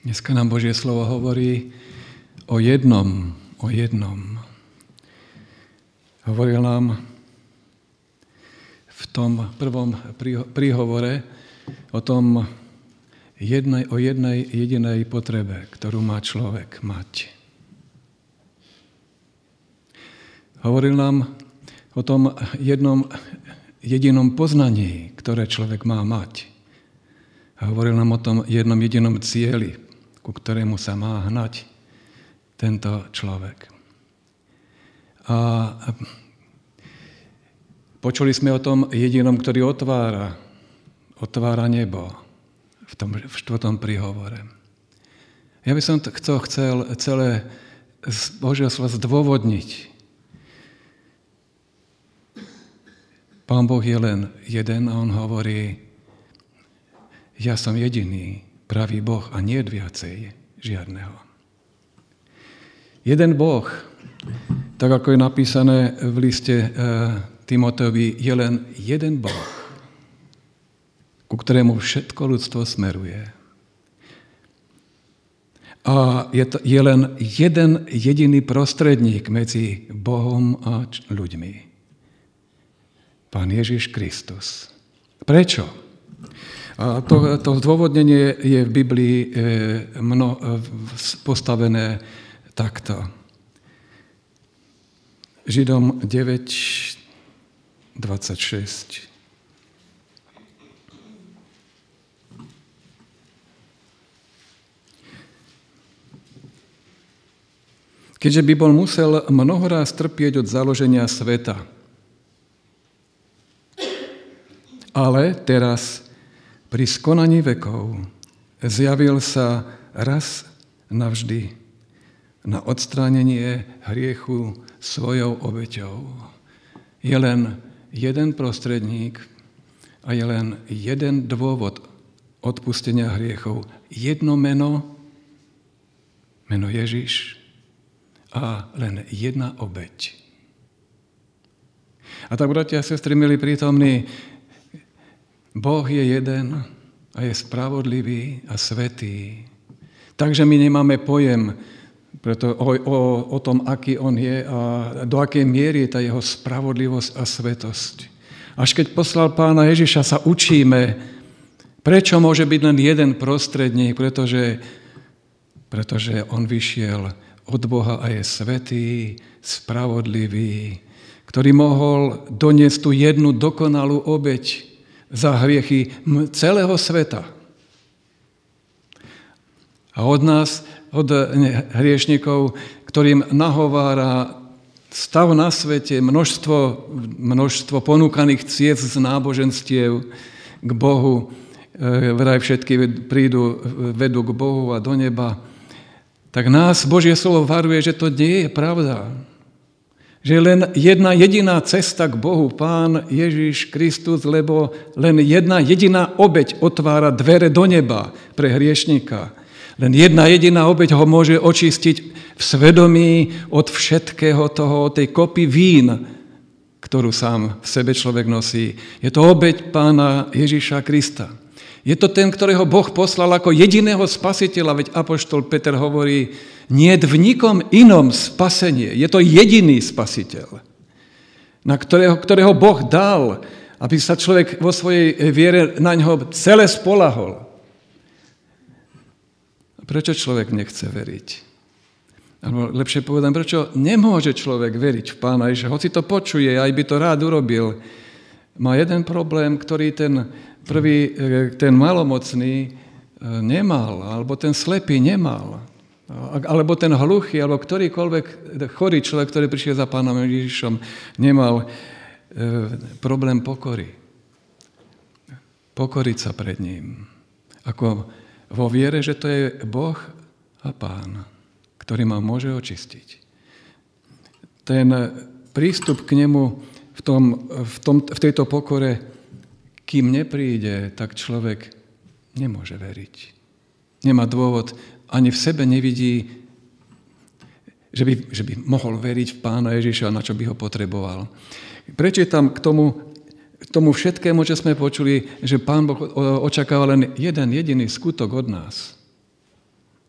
Dneska nám Božie slovo hovorí o jednom. Hovoril nám v tom prvom príhovore o jednej jedinej potrebe, ktorú má človek mať. Hovoril nám o tom jednom jedinom poznaní, ktoré človek má mať. A hovoril nám o tom jednom jedinom cieli, ku ktorému sa má hnať tento človek. A počuli sme o tom jedinom, ktorý otvára nebo v 4. príhovore. Ja by som to chcel celé z Božieho slova zdôvodniť. Pán Boh je len jeden a on hovorí, ja som jediný, pravý Boh a nie viacej žiadneho. Jeden Boh, tak ako je napísané v liste Timoteovi, je len jeden Boh, ku ktorému všetko ľudstvo smeruje. A je len jeden jediný prostredník medzi Bohom a ľuďmi. Pán Ježiš Kristus. Prečo? A to zdôvodnenie je v Biblii postavené takto. Židom 9:26. Keďže by bol musel mnohoraz trpieť od založenia sveta, ale teraz pri skonaní vekov zjavil sa raz navždy na odstránenie hriechu svojou obeťou. Je len jeden prostredník a je len jeden dôvod odpustenia hriechov. Jedno meno Ježiš a len jedna obeť. A tak, bratia a sestry, milí prítomní, Boh je jeden a je spravodlivý a svätý. Takže my nemáme pojem o tom, aký on je a do akej miery je tá jeho spravodlivosť a svätosť. Až keď poslal Pána Ježiša, sa učíme, prečo môže byť len jeden prostredník, pretože on vyšiel od Boha a je svätý, spravodlivý, ktorý mohol doniesť tú jednu dokonalú obeť za hriechy celého sveta. A od nás, od hriešnikov, ktorým nahovára stav na svete, množstvo ponúkaných ciest z náboženstiev k Bohu, vraj všetky vedú k Bohu a do neba, tak nás Božie slovo varuje, že to nie je pravda. Že je len jedna jediná cesta k Bohu, Pán Ježiš Kristus, lebo len jedna jediná obeť otvára dvere do neba pre hriešnika. Len jedna jediná obeť ho môže očistiť v svedomí od všetkého toho, od tej kopy vín, ktorú sám v sebe človek nosí. Je to obeť Pána Ježiša Krista. Je to ten, ktorého Boh poslal ako jediného spasiteľa, veď apoštol Peter hovorí, niet v nikom inom spasenie. Je to jediný spasiteľ, na ktorého Boh dal, aby sa človek vo svojej viere na ňoho celé spolahol. Prečo človek nechce veriť? Alebo lepšie povedať, prečo nemôže človek veriť v Pána Ježiša? Hoci to počuje, aj by to rád urobil. Má jeden problém, ktorý ten malomocný nemal, alebo ten slepý nemal, alebo ten hluchý, alebo ktorýkoľvek chorý človek, ktorý prišiel za Pánom Ježišom, nemal problém pokory. Pokoriť sa pred ním. Ako vo viere, že to je Boh a Pán, ktorý ma môže očistiť. Ten prístup k nemu v tejto pokore, kým nepríde, tak človek nemôže veriť. Nemá dôvod, ani v sebe nevidí, že by mohol veriť v Pána Ježiša, na čo by ho potreboval. Prečo je tam k tomu všetkému, čo sme počuli, že Pán Boh očakáva len jeden jediný skutok od nás?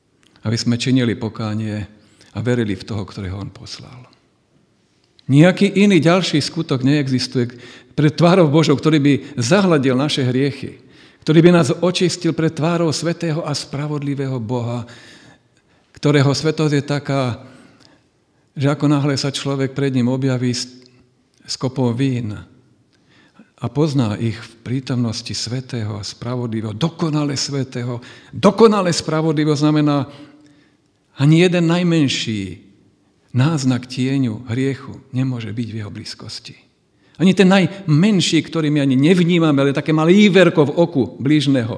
aby sme činili pokánie a verili v toho, ktorého on poslal. Nejaký iný ďalší skutok neexistuje pred tvárou Božou, ktorý by zahladil naše hriechy, ktorý by nás očistil pred tvárou svätého a spravodlivého Boha, ktorého svetosť je taká, že ako náhle sa človek pred ním objaví s kopou vín a pozná ich v prítomnosti svätého a spravodlivého, dokonale svätého, dokonale spravodlivého znamená ani jeden najmenší náznak tieňu hriechu nemôže byť v jeho blízkosti. Ani ten najmenší, ktorý my ani nevnímame, ale také malé íverko v oku blížneho.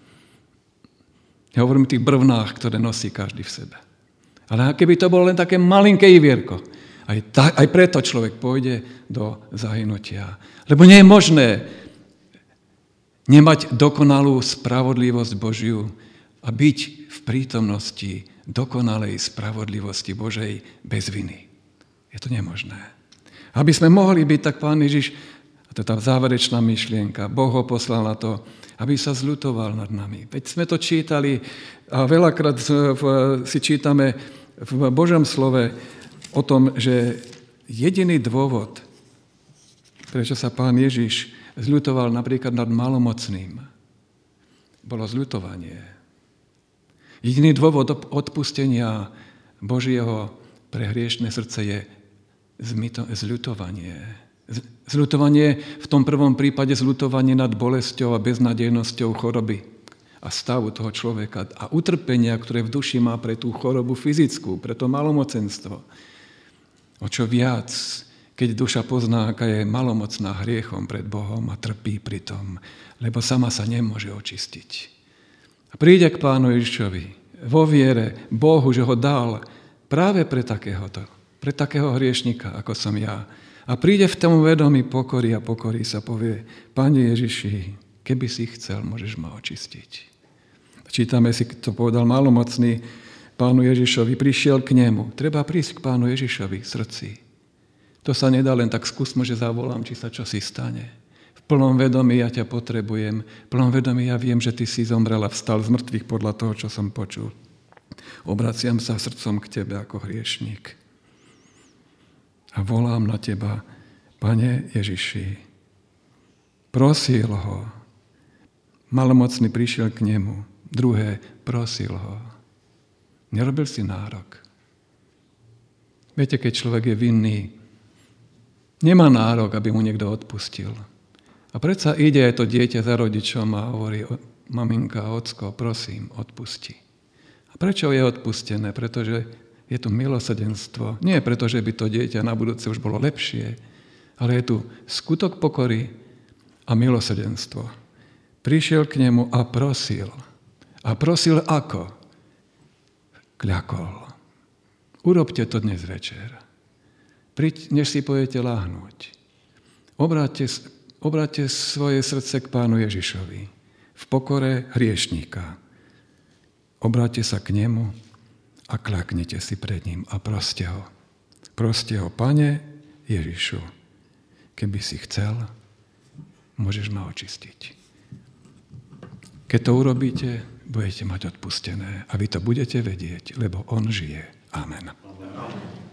Ja hovorím o tých brvnách, ktoré nosí každý v sebe. Ale keby to bolo len také malinké ívierko, aj preto človek pôjde do zahynutia. Lebo nie je možné nemať dokonalú spravodlivosť Božiu a byť v prítomnosti dokonalej spravodlivosti Božej bez viny. Je to nemožné. Aby sme mohli byť, tak Pán Ježiš, a to je tá záverečná myšlienka, Boh ho poslal na to, aby sa zľutoval nad nami. Veď sme to čítali a veľakrát si čítame v Božom slove o tom, že jediný dôvod, prečo sa Pán Ježiš zľutoval napríklad nad malomocným, bolo zľutovanie. Jediný dôvod odpustenia Božieho pre hriešne srdce je zľutovanie. Zľutovanie v tom prvom prípade zľutovanie nad bolesťou a beznadejnosťou choroby a stavu toho človeka a utrpenia, ktoré v duši má pre tú chorobu fyzickú, pre to malomocenstvo. O čo viac, keď duša pozná, aká je malomocná hriechom pred Bohom a trpí pri tom, lebo sama sa nemôže očistiť. A príde k Pánu Ježišovi vo viere Bohu, že ho dal práve pre takého hriešnika, ako som ja. A príde v tom vedomí pokory a pokorí sa povie, Pane Ježiši, keby si chcel, môžeš ma očistiť. Čítame si, to povedal malomocný Pánu Ježišovi, prišiel k nemu. Treba prísť k Pánu Ježišovi v srdci. To sa nedá len tak skúsmo, že zavolám, či sa čosi stane. V plnom vedomí ja ťa potrebujem. V plnom vedomí ja viem, že ty si zomrel a vstal z mŕtvych podľa toho, čo som počul. Obraciam sa srdcom k tebe ako hriešník. A volám na teba, Pane Ježiši. Prosil ho. Malomocný prišiel k nemu. Druhé, prosil ho. Nerobil si nárok. Viete, keď človek je vinný, nemá nárok, aby mu niekto odpustil. A predsa ide aj to dieťa za rodičom a hovorí, maminka, ocko, prosím, odpusti. A prečo je odpustené? Pretože je tu milosrdenstvo. Nie preto, že by to dieťa na budúce už bolo lepšie, ale je tu skutok pokory a milosrdenstvo. Prišiel k nemu a prosil. A prosil ako? Kľakol. Urobte to dnes večer. Príď, než si pôjdete láhnuť. Obráťte svoje srdce k Pánu Ježišovi v pokore hriešníka. Obráťte sa k nemu a kľaknite si pred ním a proste ho. Proste ho, Pane Ježišu, keby si chcel, môžeš ma očistiť. Keď to urobíte, budete mať odpustené a vy to budete vedieť, lebo on žije. Amen.